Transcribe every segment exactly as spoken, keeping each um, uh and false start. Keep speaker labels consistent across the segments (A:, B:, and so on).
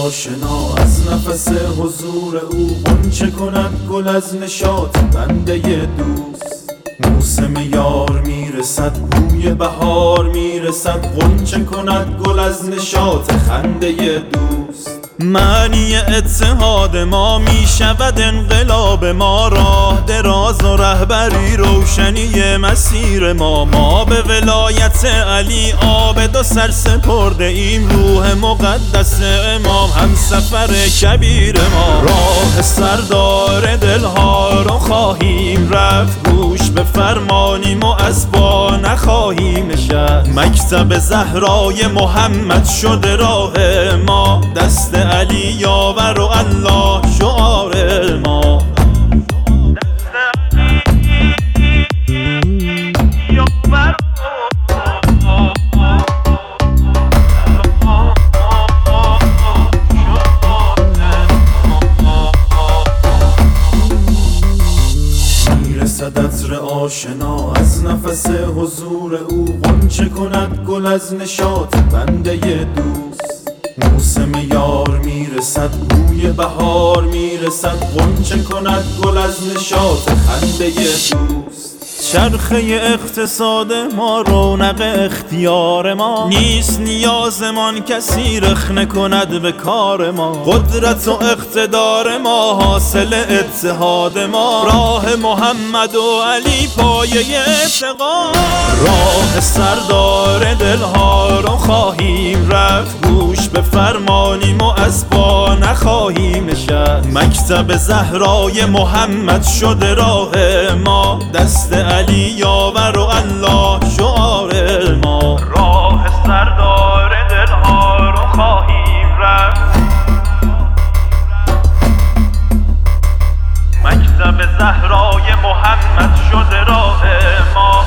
A: آشنا از نفس حضور او غنچه کند گل از نشاط بنده دوست. موسم یار میرسد بوی بهار میرسد غنچه کند گل از نشاط خنده دوست.
B: معنی اتحاد ما می شود انقلاب ما، راه دراز و رهبری روشنی مسیر ما. ما به ولایت علی آبد و سر سپرده ایم، روح مقدس امام هم سفر کبیر ما. راه سردار دلها رو خواهیم رفت، گوش به فرمانیم و از پا نخواهیم نشست. مکتب زهرای محمد شده راه ما، دست علی یاور و الله شعار ما.
A: میرسد عطر آشنا از نفس حضور او غنچه کند گل از نشاط بنده دوست. موسم یار میرسد بوی بهار میرسد غنچه کند گل از نشاط خنده دوست.
B: چرخه اقتصاد ما رونق اختیار ما نیست، نیازمان کسی رخنه کند به کار ما. قدرت و اقتدار ما حاصل اتحاد ما، راه محمد و علی پایه اعتقاد. راه سردار دلها رو خواهیم رفت، گوش به فرمانیم و از پا نخواهیم نشست. مکتب زهرای محمد شده راه ما، دست علی یاور و الله شعار ما. راه سردار دلها رو خواهیم رفت، مکتب زهرای محمد شده راه ما.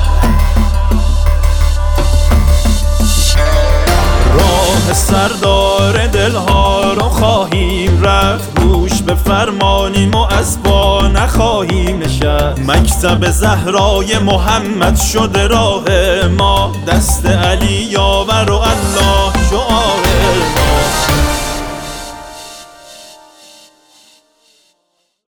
B: راه سردار دلها رو خواهیم رفت، گوش به فرمانیم و از پا نخواهیم نشست. مکتب زهرای محمد شده راه ما، دست علی یا